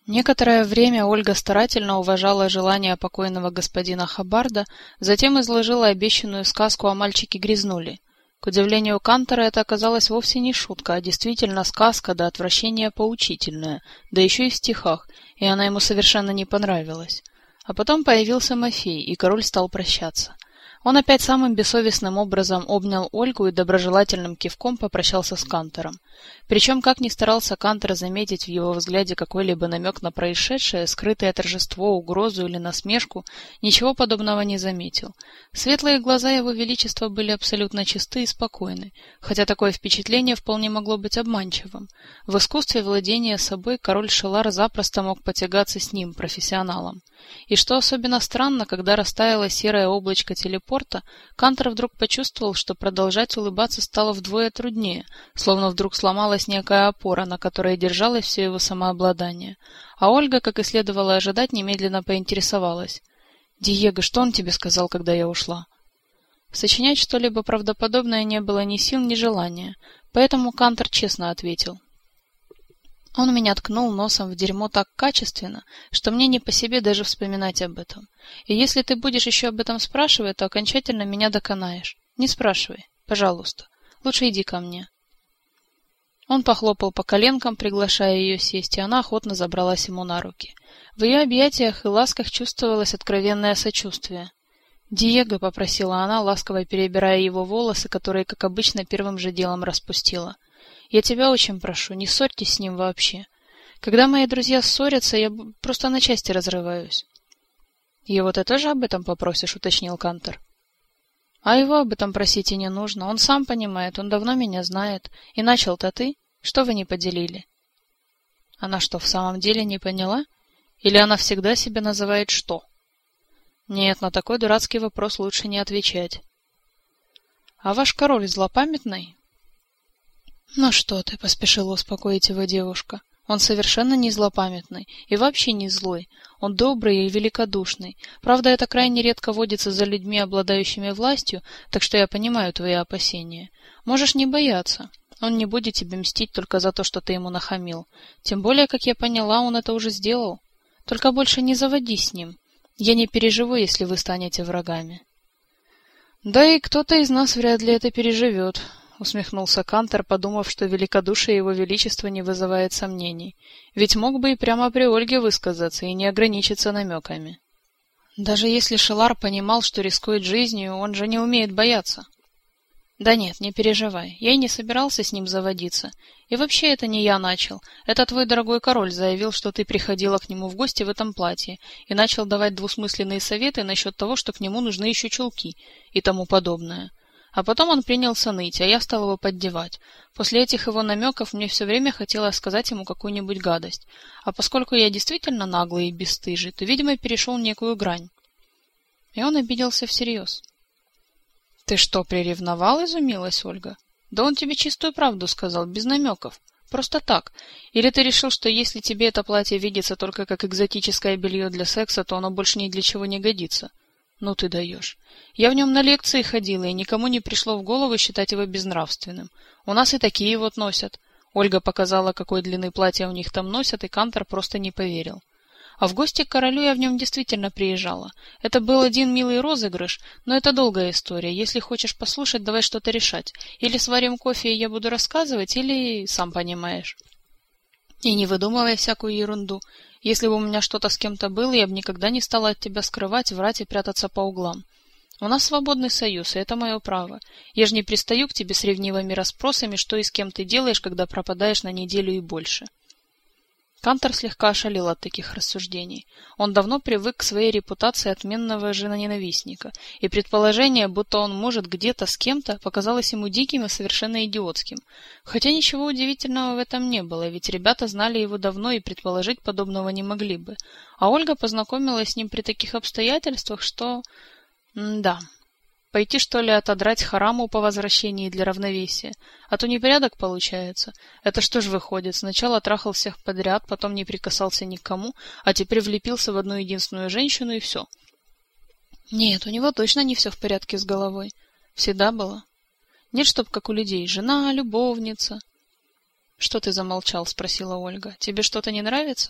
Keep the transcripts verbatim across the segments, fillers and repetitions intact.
Некоторое время Ольга старательно уважала желание покойного господина Хаббарда, затем изложила обещанную сказку о мальчике Грязнули. К удивлению Кантора, это оказалась вовсе не шутка, а действительно сказка до отвращения поучительная, да еще и в стихах, и она ему совершенно не понравилась. А потом появился Мафей, и король стал прощаться. Он опять самым бессовестным образом обнял Ольгу и доброжелательным кивком попрощался с Кантором. Причем, как ни старался Кантор заметить в его взгляде какой-либо намек на происшедшее, скрытое торжество, угрозу или насмешку, ничего подобного не заметил. Светлые глаза его величества были абсолютно чисты и спокойны, хотя такое впечатление вполне могло быть обманчивым. В искусстве владения собой король Шелар запросто мог потягаться с ним, профессионалом. И что особенно странно, когда растаяло серое облачко телепорта, Кантор вдруг почувствовал, что продолжать улыбаться стало вдвое труднее, словно вдруг сломалась некая опора, на которой держалось все его самообладание. А Ольга, как и следовало ожидать, немедленно поинтересовалась: «Диего, что он тебе сказал, когда я ушла?» Сочинять что-либо правдоподобное не было ни сил, ни желания, поэтому Кантор честно ответил: «Он меня ткнул носом в дерьмо так качественно, что мне не по себе даже вспоминать об этом. И если ты будешь еще об этом спрашивать, то окончательно меня доконаешь. Не спрашивай, пожалуйста. Лучше иди ко мне». Он похлопал по коленкам, приглашая ее сесть, и она охотно забралась ему на руки. В ее объятиях и ласках чувствовалось откровенное сочувствие. «Диего», — попросила она, ласково перебирая его волосы, которые, как обычно, первым же делом распустила, — «я тебя очень прошу, не ссорьтесь с ним вообще. Когда мои друзья ссорятся, я просто на части разрываюсь». «Его ты тоже об этом попросишь?» — уточнил Кантор. «А его об этом просить и не нужно. Он сам понимает, он давно меня знает. И начал-то ты. Что вы не поделили?» Она что, в самом деле не поняла? Или она всегда себя называет «что»? Нет, на такой дурацкий вопрос лучше не отвечать. «А ваш король злопамятный?» «Ну что ты», — поспешила успокоить его девушка. «Он совершенно не злопамятный и вообще не злой. Он добрый и великодушный. Правда, это крайне редко водится за людьми, обладающими властью, так что я понимаю твои опасения. Можешь не бояться. Он не будет тебе мстить только за то, что ты ему нахамил. Тем более, как я поняла, он это уже сделал. Только больше не заводись с ним. Я не переживу, если вы станете врагами». «Да и кто-то из нас вряд ли это переживет», — усмехнулся Кантор, подумав, что великодушие его величества не вызывает сомнений. Ведь мог бы и прямо при Ольге высказаться и не ограничиться намеками. Даже если Шелар понимал, что рискует жизнью, он же не умеет бояться. «Да нет, не переживай, я и не собирался с ним заводиться. И вообще это не я начал. Это твой дорогой король заявил, что ты приходила к нему в гости в этом платье и начал давать двусмысленные советы насчет того, что к нему нужны еще чулки и тому подобное. А потом он принялся ныть, а я стал его поддевать. После этих его намеков мне все время хотелось сказать ему какую-нибудь гадость. А поскольку я действительно наглый и бесстыжий, то, видимо, перешел некую грань». И он обиделся всерьез. «Ты что, приревновал?» — изумилась Ольга. «Да он тебе чистую правду сказал, без намеков. Просто так. Или ты решил, что если тебе это платье видится только как экзотическое белье для секса, то оно больше ни для чего не годится? Ну ты даешь. Я в нем на лекции ходила, и никому не пришло в голову считать его безнравственным. У нас и такие вот носят». Ольга показала, какой длины платья у них там носят, и Кантор просто не поверил. А в гости к королю я в нем действительно приезжала. Это был один милый розыгрыш, но это долгая история. Если хочешь послушать, давай что-то решать. Или сварим кофе, и я буду рассказывать, или сам понимаешь. И не выдумывай всякую ерунду. Если бы у меня что-то с кем-то было, я бы никогда не стала от тебя скрывать, врать и прятаться по углам. У нас свободный союз, и это мое право. Я же не пристаю к тебе с ревнивыми расспросами, что и с кем ты делаешь, когда пропадаешь на неделю и больше». Кантор слегка ошалел от таких рассуждений. Он давно привык к своей репутации отменного женоненавистника, и предположение, будто он может где-то с кем-то, показалось ему диким и совершенно идиотским. Хотя ничего удивительного в этом не было, ведь ребята знали его давно и предположить подобного не могли бы. А Ольга познакомилась с ним при таких обстоятельствах, что... М-да... Пойти, что ли, отодрать хараму по возвращении для равновесия? А то непорядок получается. Это что ж выходит, сначала трахал всех подряд, потом не прикасался ни к кому, а теперь влепился в одну единственную женщину и все. Нет, у него точно не все в порядке с головой. Всегда было. Нет, чтоб как у людей. Жена, любовница. — Что ты замолчал? — спросила Ольга. — Тебе что-то не нравится?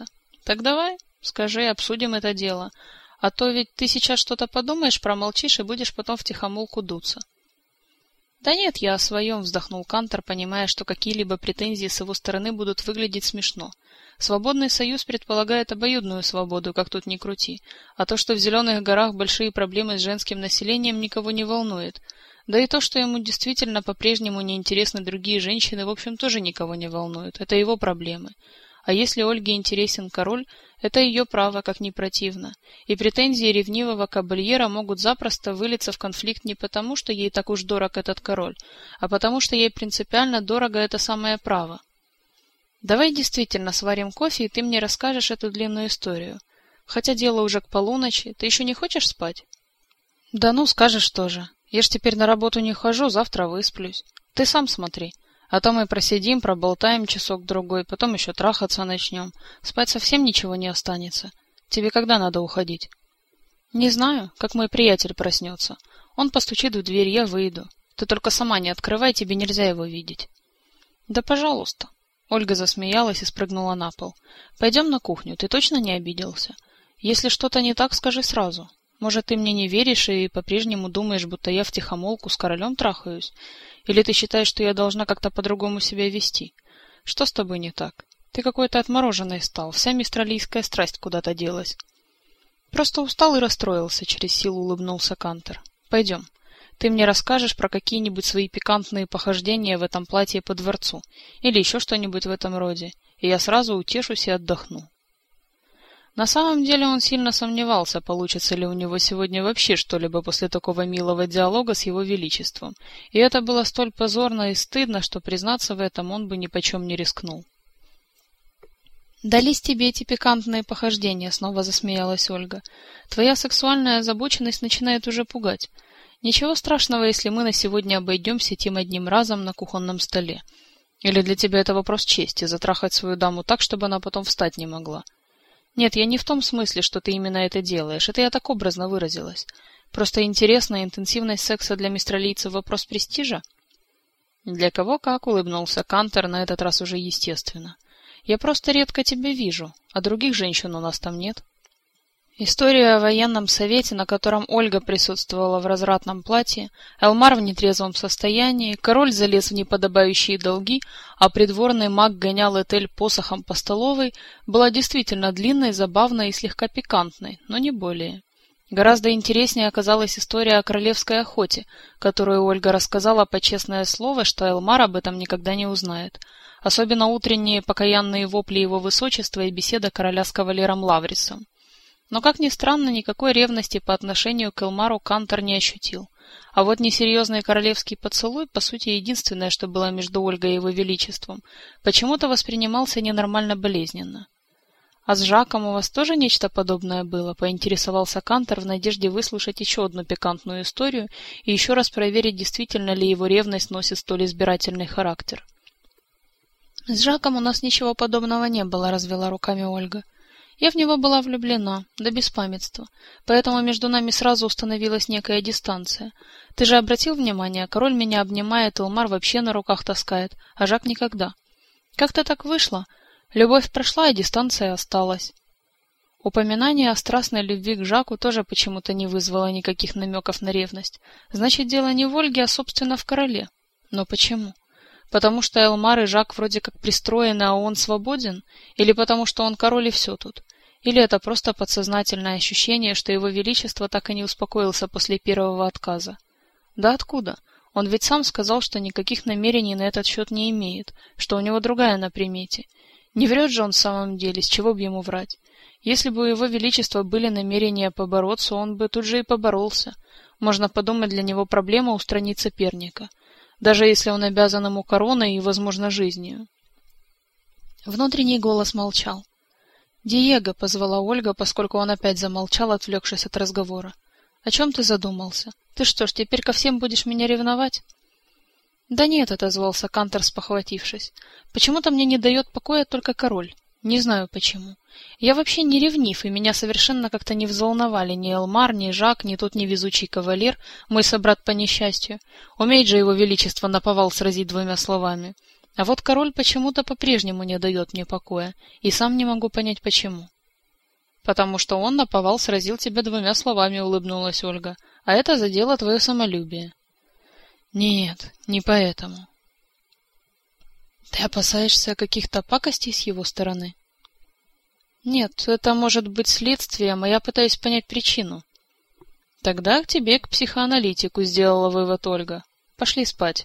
Так давай, скажи, обсудим это дело. А то ведь ты сейчас что-то подумаешь, промолчишь и будешь потом втихомолку дуться. Да нет, я о своем, вздохнул Кантор, понимая, что какие-либо претензии с его стороны будут выглядеть смешно. Свободный союз предполагает обоюдную свободу, как тут ни крути, а то, что в Зеленых горах большие проблемы с женским населением, никого не волнует. Да и то, что ему действительно по-прежнему неинтересны другие женщины, в общем, тоже никого не волнует. Это его проблемы. А если Ольге интересен король, это ее право, как ни противно. И претензии ревнивого кабальера могут запросто вылиться в конфликт не потому, что ей так уж дорог этот король, а потому, что ей принципиально дорого это самое право. Давай действительно сварим кофе, и ты мне расскажешь эту длинную историю. Хотя дело уже к полуночи, ты еще не хочешь спать? Да ну, скажешь тоже. Я ж теперь на работу не хожу, завтра высплюсь. Ты сам смотри. А то мы просидим, проболтаем часок-другой, потом еще трахаться начнем. Спать совсем ничего не останется. Тебе когда надо уходить? Не знаю, как мой приятель проснется. Он постучит в дверь, я выйду. Ты только сама не открывай, тебе нельзя его видеть. Да пожалуйста. Ольга засмеялась и спрыгнула на пол. Пойдем на кухню, ты точно не обиделся? Если что-то не так, скажи сразу. Может, ты мне не веришь и по-прежнему думаешь, будто я втихомолку с королем трахаюсь? Или ты считаешь, что я должна как-то по-другому себя вести? Что с тобой не так? Ты какой-то отмороженный стал, вся мистралийская страсть куда-то делась. Просто устал и расстроился, через силу улыбнулся Кантор. Пойдем. Ты мне расскажешь про какие-нибудь свои пикантные похождения в этом платье по дворцу, или еще что-нибудь в этом роде, и я сразу утешусь и отдохну. На самом деле он сильно сомневался, получится ли у него сегодня вообще что-либо после такого милого диалога с его величеством, и это было столь позорно и стыдно, что признаться в этом он бы ни почем не рискнул. «Дались тебе эти пикантные похождения», — снова засмеялась Ольга. «Твоя сексуальная озабоченность начинает уже пугать. Ничего страшного, если мы на сегодня обойдемся тем одним разом на кухонном столе. Или для тебя это вопрос чести — затрахать свою даму так, чтобы она потом встать не могла? Нет, я не в том смысле, что ты именно это делаешь. Это я так образно выразилась. Просто интересно, интенсивность секса для мистралийцев вопрос престижа?» «Для кого как», — улыбнулся Кантор, на этот раз уже естественно. «Я просто редко тебя вижу, а других женщин у нас там нет». История о военном совете, на котором Ольга присутствовала в развратном платье, Элмар в нетрезвом состоянии, король залез в неподобающие долги, а придворный маг гонял Этель посохом по столовой, была действительно длинной, забавной и слегка пикантной, но не более. Гораздо интереснее оказалась история о королевской охоте, которую Ольга рассказала по честное слово, что Элмар об этом никогда не узнает. Особенно утренние покаянные вопли его высочества и беседа короля с кавалером Лаврисом. Но, как ни странно, никакой ревности по отношению к Элмару Кантор не ощутил. А вот несерьезный королевский поцелуй, по сути, единственное, что было между Ольгой и его величеством, почему-то воспринимался ненормально болезненно. «А с Жаком у вас тоже нечто подобное было?» — поинтересовался Кантор в надежде выслушать еще одну пикантную историю и еще раз проверить, действительно ли его ревность носит столь избирательный характер. «С Жаком у нас ничего подобного не было», — развела руками Ольга. «Я в него была влюблена, до беспамятства, поэтому между нами сразу установилась некая дистанция. Ты же обратил внимание, король меня обнимает, Элмар вообще на руках таскает, а Жак никогда. Как-то так вышло. Любовь прошла, и дистанция осталась». Упоминание о страстной любви к Жаку тоже почему-то не вызвало никаких намеков на ревность. Значит, дело не в Ольге, а, собственно, в короле. Но почему? Потому что Элмар и Жак вроде как пристроены, а он свободен? Или потому что он король и все тут? Или это просто подсознательное ощущение, что его величество так и не успокоился после первого отказа? Да откуда? Он ведь сам сказал, что никаких намерений на этот счет не имеет, что у него другая на примете. Не врет же он в самом деле, с чего бы ему врать? Если бы у его величества были намерения побороться, он бы тут же и поборолся. Можно подумать, для него проблема устранить соперника, даже если он обязан ему короной и, возможно, жизнью. Внутренний голос молчал. «Диего», — позвала Ольга, поскольку он опять замолчал, отвлекшись от разговора. «О чем ты задумался? Ты что ж, теперь ко всем будешь меня ревновать?» «Да нет», — отозвался Кантор, спохватившись. «Почему-то мне не дает покоя только король. Не знаю почему. Я вообще не ревнив, и меня совершенно как-то не взволновали ни Элмар, ни Жак, ни тот невезучий кавалер, мой собрат по несчастью. Умеет же его величество наповал сразить двумя словами. А вот король почему-то по-прежнему не дает мне покоя, и сам не могу понять почему». Потому что он наповал сразил тебя двумя словами, улыбнулась Ольга. А это задело твое самолюбие. Нет, не поэтому. Ты опасаешься каких-то пакостей с его стороны? Нет, это может быть следствием, а я пытаюсь понять причину. Тогда к тебе, к психоаналитику, сделала вывод Ольга. Пошли спать.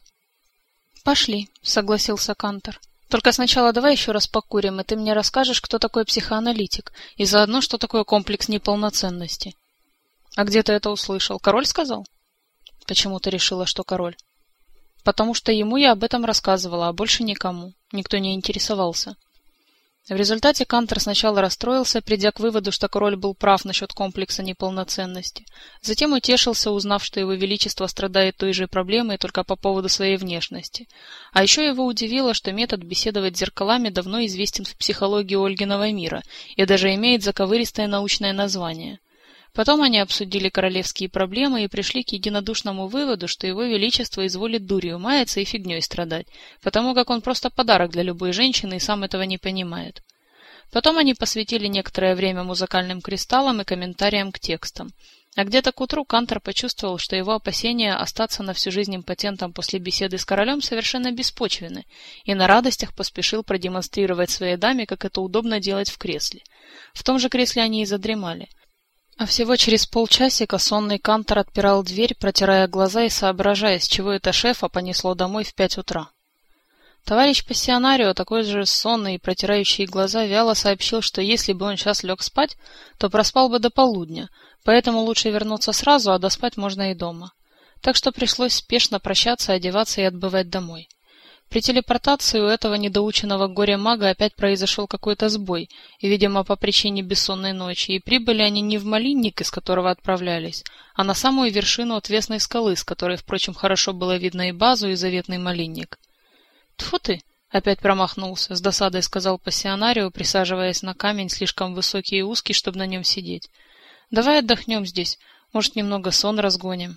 Пошли, согласился Кантор. Только сначала давай еще раз покурим, и ты мне расскажешь, кто такой психоаналитик, и заодно, что такое комплекс неполноценности. А где ты это услышал? Король сказал? Почему ты решила, что король? Потому что ему я об этом рассказывала, а больше никому. Никто не интересовался. В результате Кантор сначала расстроился, придя к выводу, что король был прав насчет комплекса неполноценности. Затем утешился, узнав, что его величество страдает той же проблемой, только по поводу своей внешности. А еще его удивило, что метод беседовать с зеркалами давно известен в психологии Ольгиного мира и даже имеет заковыристое научное название. Потом они обсудили королевские проблемы и пришли к единодушному выводу, что его величество изволит дурью маяться и фигней страдать, потому как он просто подарок для любой женщины и сам этого не понимает. Потом они посвятили некоторое время музыкальным кристаллам и комментариям к текстам. А где-то к утру Кантор почувствовал, что его опасения остаться на всю жизнь импотентом после беседы с королем совершенно беспочвенны, и на радостях поспешил продемонстрировать своей даме, как это удобно делать в кресле. В том же кресле они и задремали. А всего через полчасика сонный Кантор отпирал дверь, протирая глаза и соображая, с чего это шефа понесло домой в пять утра. Товарищ пассионарио, такой же сонный и протирающий глаза, вяло сообщил, что если бы он сейчас лег спать, то проспал бы до полудня, поэтому лучше вернуться сразу, а доспать можно и дома. Так что пришлось спешно прощаться, одеваться и отбывать домой. При телепортации у этого недоученного горе-мага опять произошел какой-то сбой, и, видимо, по причине бессонной ночи, и прибыли они не в малинник, из которого отправлялись, а на самую вершину отвесной скалы, с которой, впрочем, хорошо было видно и базу, и заветный малинник. «Тьфу ты!» — опять промахнулся, — с досадой сказал пассионарио, присаживаясь на камень, слишком высокий и узкий, чтобы на нем сидеть. «Давай отдохнем здесь, может, немного сон разгоним».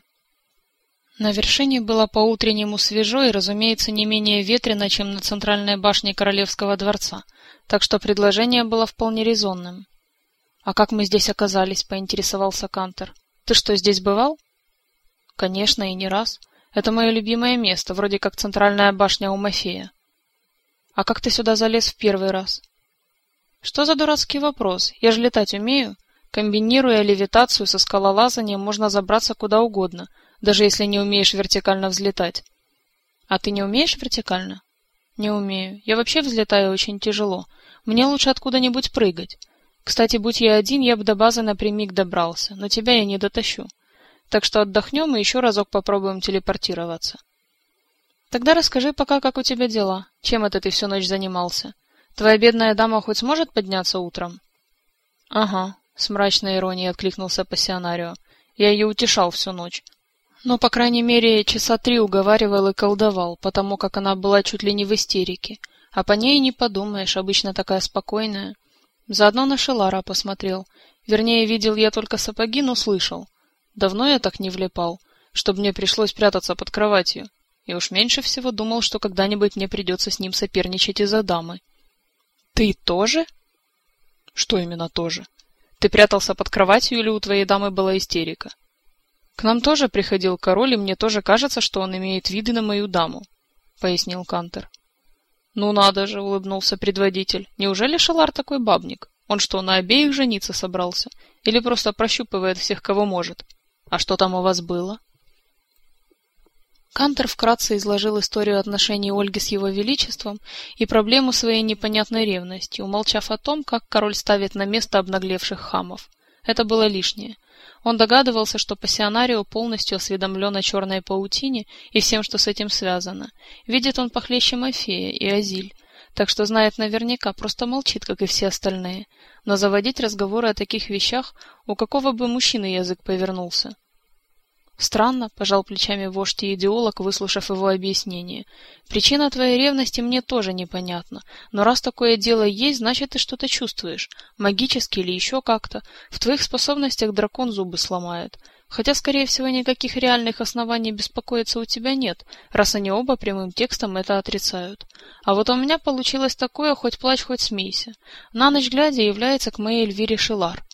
На вершине было по-утреннему свежо и, разумеется, не менее ветрено, чем на центральной башне Королевского дворца, так что предложение было вполне резонным. — А как мы здесь оказались? — поинтересовался Кантор. — Ты что, здесь бывал? — Конечно, и не раз. Это мое любимое место, вроде как центральная башня у Мафея. — А как ты сюда залез в первый раз? — Что за дурацкий вопрос? Я же летать умею. Комбинируя левитацию со скалолазанием, можно забраться куда угодно, даже если не умеешь вертикально взлетать. А ты не умеешь вертикально? Не умею. Я вообще взлетаю очень тяжело. Мне лучше откуда-нибудь прыгать. Кстати, будь я один, я бы до базы напрямик добрался, но тебя я не дотащу. Так что отдохнем и еще разок попробуем телепортироваться. Тогда расскажи пока, как у тебя дела. Чем это ты всю ночь занимался? Твоя бедная дама хоть сможет подняться утром? Ага, с мрачной иронией откликнулся пассионарио. Я ее утешал всю ночь. Но, по крайней мере, часа три уговаривал и колдовал, потому как она была чуть ли не в истерике. А по ней не подумаешь, обычно такая спокойная. Заодно на Шелара посмотрел. Вернее, видел я только сапоги, но слышал. Давно я так не влипал, чтобы мне пришлось прятаться под кроватью. И уж меньше всего думал, что когда-нибудь мне придется с ним соперничать из-за дамы. Ты тоже? Что именно тоже? Ты прятался под кроватью или у твоей дамы была истерика? К нам тоже приходил король, и мне тоже кажется, что он имеет виды на мою даму, — пояснил Кантор. — Ну надо же, — улыбнулся предводитель. — Неужели Шелар такой бабник? Он что, на обеих жениться собрался? Или просто прощупывает всех, кого может? А что там у вас было? Кантор вкратце изложил историю отношений Ольги с его величеством и проблему своей непонятной ревности, умолчав о том, как король ставит на место обнаглевших хамов. Это было лишнее. Он догадывался, что пассионарио полностью осведомлен о черной паутине и всем, что с этим связано. Видит он похлеще Мафея и Азиль, так что знает наверняка, просто молчит, как и все остальные. Но заводить разговоры о таких вещах, у какого бы мужчины язык повернулся? Странно, пожал плечами вождь и идеолог, выслушав его объяснение. Причина твоей ревности мне тоже непонятна, но раз такое дело есть, значит, ты что-то чувствуешь, магически или еще как-то. В твоих способностях дракон зубы сломает. Хотя, скорее всего, никаких реальных оснований беспокоиться у тебя нет, раз они оба прямым текстом это отрицают. А вот у меня получилось такое, хоть плачь, хоть смейся. На ночь глядя является к моей Эльвире Шелар.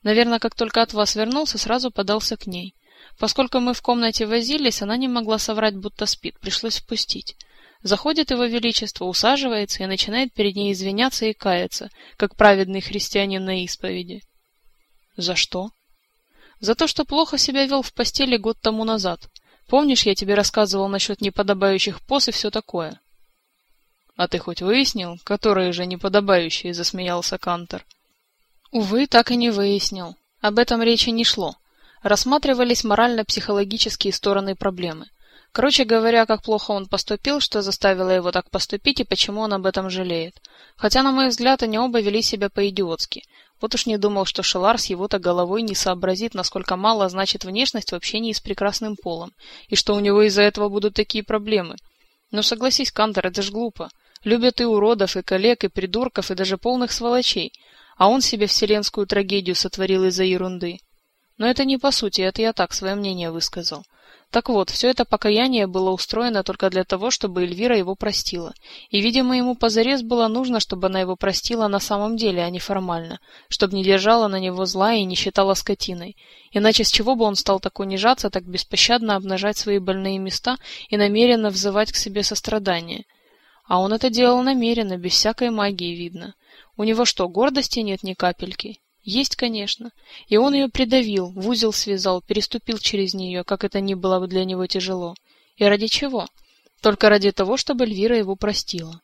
Наверное, как только от вас вернулся, сразу подался к ней. Поскольку мы в комнате возились, она не могла соврать, будто спит, пришлось впустить. Заходит его величество, усаживается и начинает перед ней извиняться и каяться, как праведный христианин на исповеди. За что? За то, что плохо себя вел в постели год тому назад. Помнишь, я тебе рассказывал насчет неподобающих поз и все такое? — А ты хоть выяснил, которые же неподобающие? — засмеялся Кантор. — Увы, так и не выяснил. Об этом речи не шло. Рассматривались морально-психологические стороны проблемы. Короче говоря, как плохо он поступил, что заставило его так поступить и почему он об этом жалеет. Хотя, на мой взгляд, они оба вели себя по-идиотски. Вот уж не думал, что Шелар с его-то головой не сообразит, насколько мало значит внешность в общении с прекрасным полом, и что у него из-за этого будут такие проблемы. Но согласись, Кантор, это ж глупо. Любят и уродов, и коллег, и придурков, и даже полных сволочей. А он себе вселенскую трагедию сотворил из-за ерунды. Но это не по сути, это я так свое мнение высказал. Так вот, все это покаяние было устроено только для того, чтобы Эльвира его простила. И, видимо, ему позарез было нужно, чтобы она его простила на самом деле, а не формально, чтобы не держала на него зла и не считала скотиной. Иначе с чего бы он стал так унижаться, так беспощадно обнажать свои больные места и намеренно взывать к себе сострадание? А он это делал намеренно, без всякой магии, видно. У него что, гордости нет ни капельки? Есть, конечно. И он ее придавил, в узел связал, переступил через нее, как это ни было бы для него тяжело. И ради чего? Только ради того, чтобы Эльвира его простила.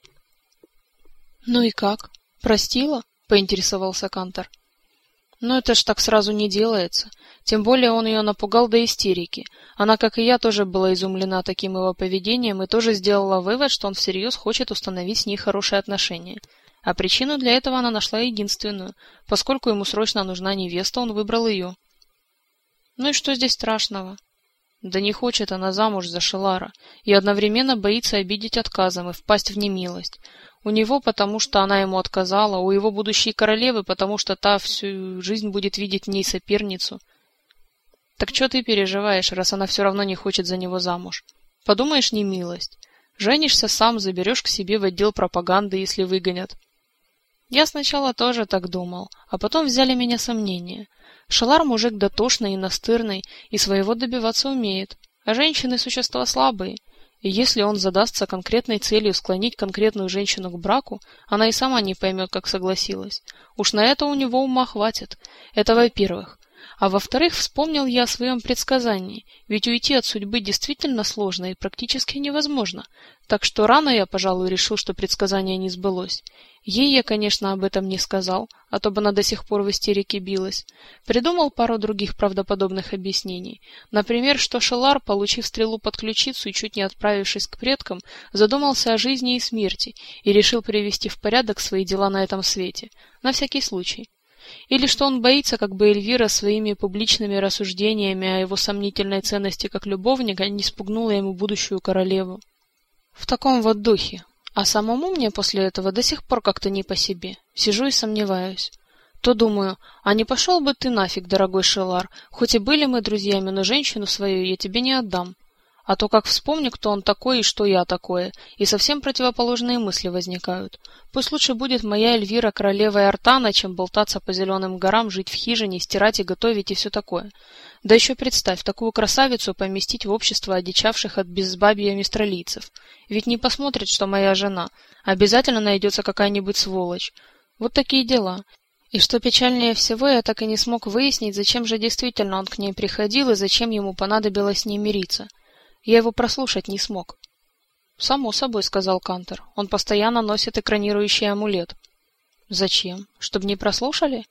— Ну и как? Простила? — поинтересовался Кантор. — Ну это ж так сразу не делается. Тем более он ее напугал до истерики. Она, как и я, тоже была изумлена таким его поведением и тоже сделала вывод, что он всерьез хочет установить с ней хорошие отношения. А причину для этого она нашла единственную. Поскольку ему срочно нужна невеста, он выбрал ее. Ну и что здесь страшного? Да не хочет она замуж за Шелара, и одновременно боится обидеть отказом и впасть в немилость. У него, потому что она ему отказала, у его будущей королевы, потому что та всю жизнь будет видеть в ней соперницу. Так что ты переживаешь, раз она все равно не хочет за него замуж? Подумаешь, немилость. Женишься сам, заберешь к себе в отдел пропаганды, если выгонят. Я сначала тоже так думал, а потом взяли меня сомнения. Шелар мужик дотошный и настырный, и своего добиваться умеет, а женщины — существа слабые, и если он задастся конкретной целью склонить конкретную женщину к браку, она и сама не поймет, как согласилась. Уж на это у него ума хватит. Это во-первых. А во-вторых, вспомнил я о своем предсказании, ведь уйти от судьбы действительно сложно и практически невозможно, так что рано я, пожалуй, решил, что предсказание не сбылось. Ей я, конечно, об этом не сказал, а то бы она до сих пор в истерике билась. Придумал пару других правдоподобных объяснений. Например, что Шелар, получив стрелу под ключицу и чуть не отправившись к предкам, задумался о жизни и смерти и решил привести в порядок свои дела на этом свете, на всякий случай. Или что он боится, как бы Эльвира своими публичными рассуждениями о его сомнительной ценности как любовника не спугнула ему будущую королеву. В таком вот духе. А самому мне после этого до сих пор как-то не по себе. Сижу и сомневаюсь. То думаю, а не пошел бы ты нафиг, дорогой Шелар, хоть и были мы друзьями, но женщину свою я тебе не отдам. А то как вспомню, кто он такой и что я такое, и совсем противоположные мысли возникают. Пусть лучше будет моя Эльвира королевой Артана, чем болтаться по зеленым горам, жить в хижине, стирать и готовить и все такое. Да еще представь, такую красавицу поместить в общество одичавших от безбабья мистралийцев. Ведь не посмотрит, что моя жена. Обязательно найдется какая-нибудь сволочь. Вот такие дела. И что печальнее всего, я так и не смог выяснить, зачем же действительно он к ней приходил и зачем ему понадобилось с ней мириться. Я его прослушать не смог. — Само собой, — сказал Кантор. — Он постоянно носит экранирующий амулет. — Зачем? Чтобы не прослушали?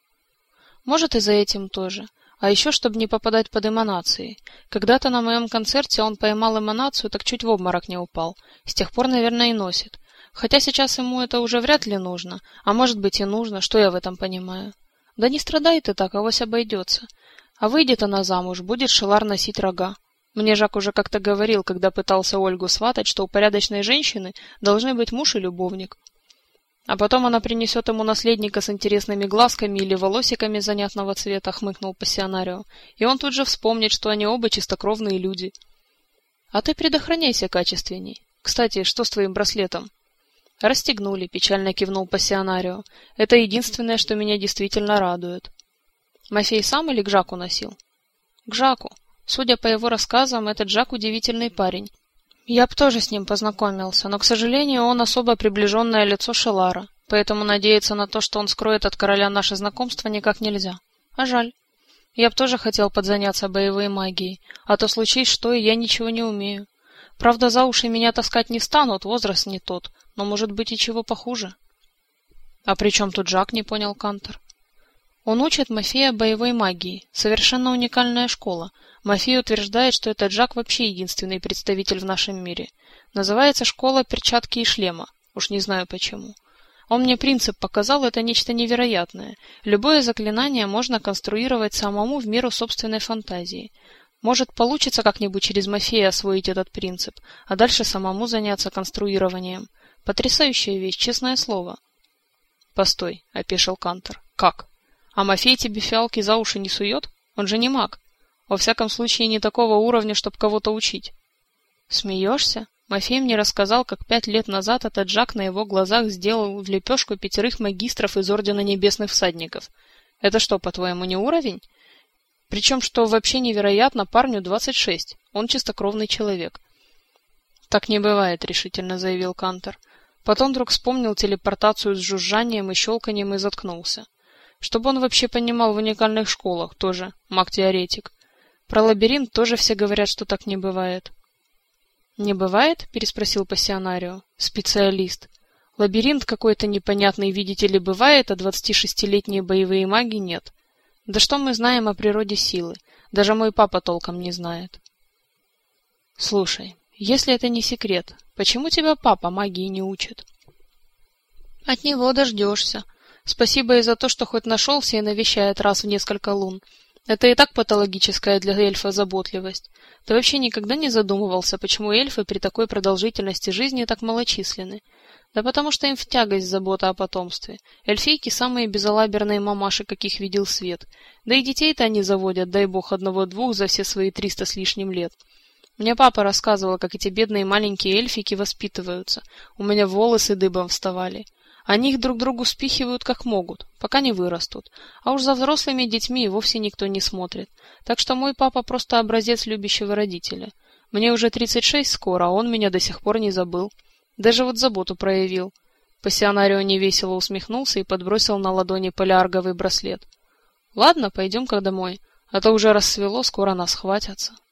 — Может, и за этим тоже. А еще, чтобы не попадать под эманации. Когда-то на моем концерте он поймал эманацию, так чуть в обморок не упал. С тех пор, наверное, и носит. Хотя сейчас ему это уже вряд ли нужно. А может быть и нужно, что я в этом понимаю. Да не страдай ты так, авось обойдется. А выйдет она замуж, будет Шелар носить рога. Мне Жак уже как-то говорил, когда пытался Ольгу сватать, что у порядочной женщины должны быть муж и любовник. А потом она принесет ему наследника с интересными глазками или волосиками занятного цвета, хмыкнул пассионарио, и он тут же вспомнит, что они оба чистокровные люди. А ты предохраняйся качественней. Кстати, что с твоим браслетом? Расстегнули, печально кивнул пассионарио. Это единственное, что меня действительно радует. Мафей сам или к Жаку носил? К Жаку. Судя по его рассказам, этот Жак удивительный парень. Я б тоже с ним познакомился, но, к сожалению, он особо приближенное лицо Шелара, поэтому надеяться на то, что он скроет от короля наше знакомство, никак нельзя. А жаль. Я б тоже хотел подзаняться боевой магией, а то случись что, и я ничего не умею. Правда, за уши меня таскать не станут, возраст не тот, но может быть и чего похуже. — А при чем тут Жак, не понял Кантор. Он учит Мафея боевой магии. Совершенно уникальная школа. Мафей утверждает, что этот Жак вообще единственный представитель в нашем мире. Называется школа перчатки и шлема. Уж не знаю почему. Он мне принцип показал, это нечто невероятное. Любое заклинание можно конструировать самому в меру собственной фантазии. Может, получится как-нибудь через Мафея освоить этот принцип, а дальше самому заняться конструированием. Потрясающая вещь, честное слово. — Постой, — опешил Кантор. — Как? А Мафей тебе фиалки за уши не сует? Он же не маг. Во всяком случае, не такого уровня, чтоб кого-то учить. Смеешься? Мафей мне рассказал, как пять лет назад этот Жак на его глазах сделал в лепешку пятерых магистров из Ордена Небесных Всадников. Это что, по-твоему, не уровень? Причем, что вообще невероятно, парню двадцать шесть. Он чистокровный человек. Так не бывает, решительно заявил Кантор. Потом вдруг вспомнил телепортацию с жужжанием и щелканием и заткнулся. Чтобы он вообще понимал в уникальных школах, тоже маг-теоретик. Про лабиринт тоже все говорят, что так не бывает. «Не бывает?» — переспросил пассионарио. «Специалист. Лабиринт какой-то непонятный, видите ли, бывает, а двадцатишестилетние боевые маги нет. Да что мы знаем о природе силы? Даже мой папа толком не знает». «Слушай, если это не секрет, почему тебя папа магии не учит?» «От него дождешься. Спасибо и за то, что хоть нашелся и навещает раз в несколько лун. Это и так патологическая для эльфа заботливость. Ты вообще никогда не задумывался, почему эльфы при такой продолжительности жизни так малочисленны? Да потому что им в тягость забота о потомстве. Эльфийки самые безалаберные мамаши, каких видел свет. Да и детей-то они заводят, дай бог, одного-двух за все свои триста с лишним лет. Мне папа рассказывал, как эти бедные маленькие эльфики воспитываются. У меня волосы дыбом вставали. Они их друг другу спихивают как могут, пока не вырастут. А уж за взрослыми детьми и вовсе никто не смотрит. Так что мой папа просто образец любящего родителя. Мне уже тридцать шесть скоро, а он меня до сих пор не забыл. Даже вот заботу проявил. Пассионарио невесело усмехнулся и подбросил на ладони полиарговый браслет. — Ладно, пойдем-ка домой, а то уже рассвело, скоро нас хватятся.